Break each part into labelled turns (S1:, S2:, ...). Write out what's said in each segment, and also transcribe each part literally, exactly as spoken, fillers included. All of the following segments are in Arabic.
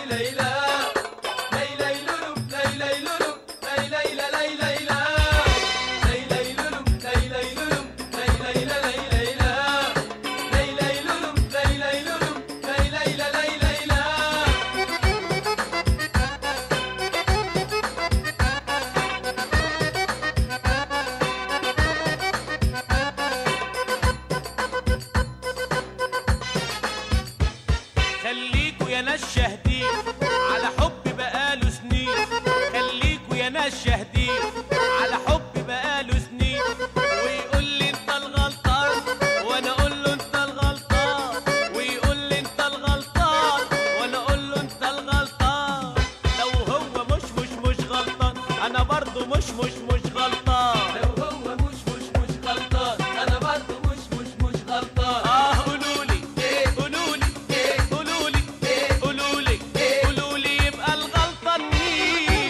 S1: خليكوا يا ناس شاهدين على حب بقاله سنين، خليكوا يا ناس شاهدين على حب بقاله سنين، ويقول لي انت الغلطان وانا اقول له انت الغلطان، ويقول لي انت الغلطان وانا اقول له انت الغلطان. لو هو مش مش مش غلطان انا برضه مش مش مش غلطان،
S2: لو هو مش مش مش غلطان انا برضه مش مش مش غلطان.
S1: اه قولوا لي قولوا لي قولوا لي قولوا لي قولوا لي يبقى الغلطان مين؟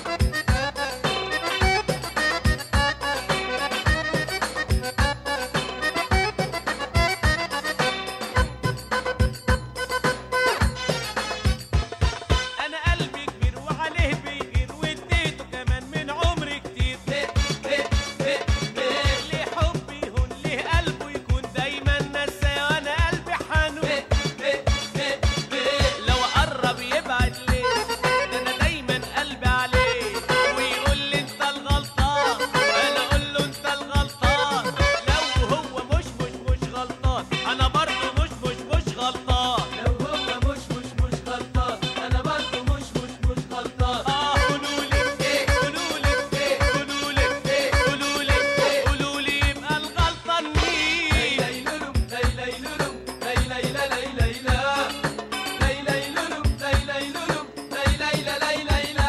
S1: انا قلبي كبير وعليه بيغير واديته كمان من عمري كتير، ليه حبي يهون ليه قلبه يكون دايما نساي وانا قلبي حنون، لو قرب يبعد ليه ده انا دايما قلبي عليه، ويقول لي انت الغلطان انا اقول له انت الغلطان. لو هو مش مش مش غلطان انا برضه مش مش مش غلطان،
S2: لو هو مش مش مش غلطان انا برضه مش مش مش غلطان.
S1: اه قولوا لي قولوا لي قولوا لي قولوا لي قولوا لي يبقى الغلطان مين؟
S2: ليلولم ليلولم ليليلا ليليلا ليلولم ليلولم ليليلا ليليلا.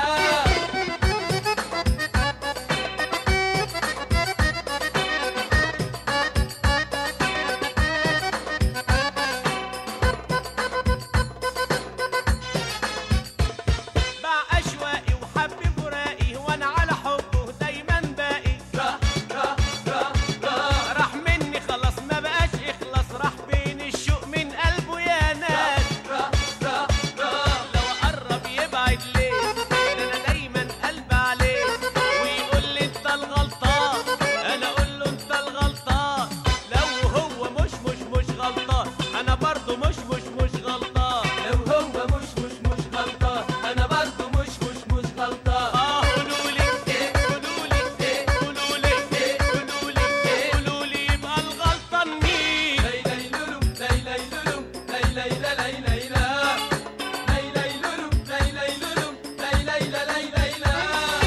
S1: باع أشواقي وحب فراقي وأنا على حبه دايما باقي،
S2: را را را را
S1: راح مني خلاص ما بقاش إخلاص، راح بين الشوق من قلبه يا ناس.
S2: را را را
S1: لو قرب يبعد ليه ده أنا دايما قلبي عليه، ويقول لي أنت الغلطان أنا أقول له أنت الغلطان. لو هو مش مش مش غلطان أنا برضه مش مش مش غلطان.
S2: لو هو مش مش مش غلطان انا برضه مش مش مش غلطان.
S1: آه قولوا لي قولوا لي قولوا لي قولوا لي قولوا لي يبقى الغلطان مين؟
S2: ليلولم ليلولم ليليلا ليليلا ليلولم ليلولم ليليلا ليليلا.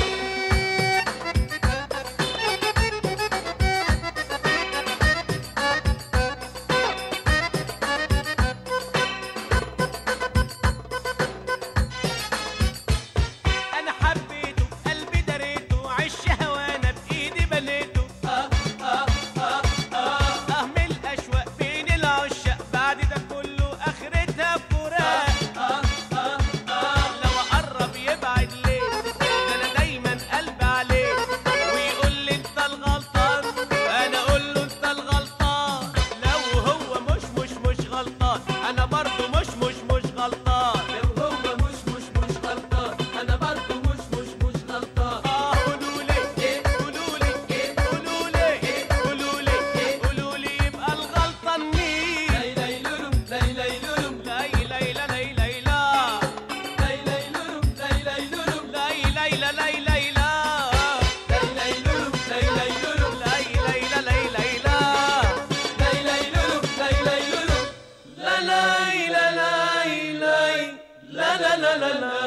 S1: أنا حبيته بقلبي دريته عش هوانا بإيدي بنيته،
S2: آه آه آه آه
S1: أه من الأشواق بين العشاق بعد ده كله آخرتها فراق.
S2: آه آه آه
S1: لو قرب يبعد ليه ده أنا دايما قلبي عليه، ويقول لي أنت الغلطان أنا أقول له أنت الغلطان. لو هو مش مش مش غلطان أنا برضه مش مش مش غلطان.
S2: لو هو مش مش مش غلطان انا برضه مش مش مش غلطان.
S1: آه قولوا لي قولوا لي قولوا لي قولوا لي قولوا لي يبقى الغلطان مين؟
S2: ليلولم ليلولم
S1: لا ليلى لي ليلى
S2: ليلولم ليلولم
S1: لا ليلى لي ليلى
S2: ليلولم ليلولم
S1: لا ليلى لي ليلى
S2: ليلولم ليلولم
S1: لا لا لا لا لا لا لا لا